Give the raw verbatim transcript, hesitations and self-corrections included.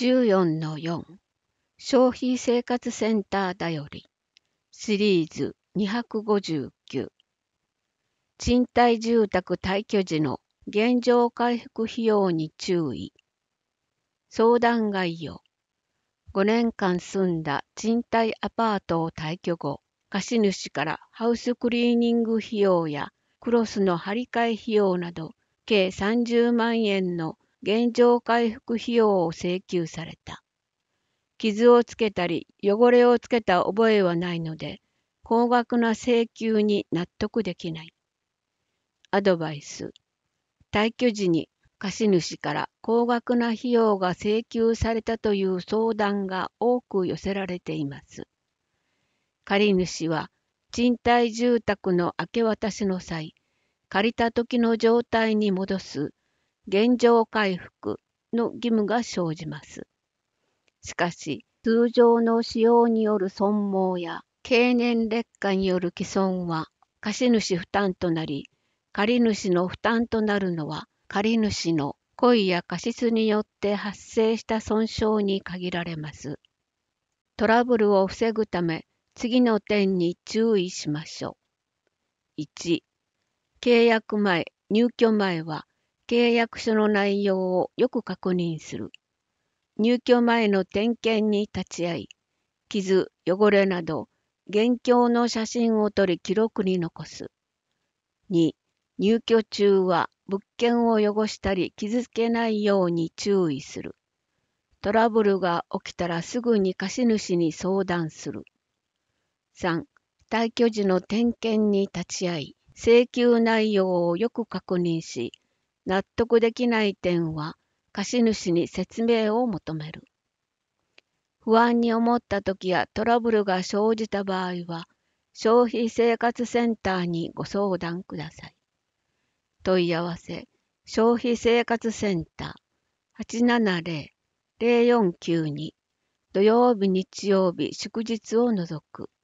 じゅうよんのよん 消費生活センターだよりシリーズにひゃくごじゅうきゅう賃貸住宅退去時の現状回復費用に注意相談概要ごねんかん住んだ賃貸アパートを退去後貸主からハウスクリーニング費用やクロスの張り替え費用など計さんじゅうまんえんの現状回復費用を請求された。傷をつけたり汚れをつけた覚えはないので、高額な請求に納得できない。アドバイス。退去時に貸主から高額な費用が請求されたという相談が多く寄せられています。借主は賃貸住宅の明け渡しの際、借りた時の状態に戻す現状回復の義務が生じます。しかし、通常の使用による損耗や経年劣化による毀損は貸主負担となり、借主の負担となるのは借主の故意や過失によって発生した損傷に限られます。トラブルを防ぐため、次の点に注意しましょう。いち、契約前、入居前は契約書の内容をよく確認する。入居前の点検に立ち会い、傷、汚れなど、現況の写真を撮り記録に残す。に、入居中は物件を汚したり傷つけないように注意する。トラブルが起きたらすぐに貸主に相談する。さん、退去時の点検に立ち会い、請求内容をよく確認し、納得できない点は貸主に説明を求める。不安に思った時やトラブルが生じた場合は、消費生活センターにご相談ください。問い合わせ、消費生活センター はちななゼロ ゼロよんきゅうに 土曜日、日曜日、祝日を除く。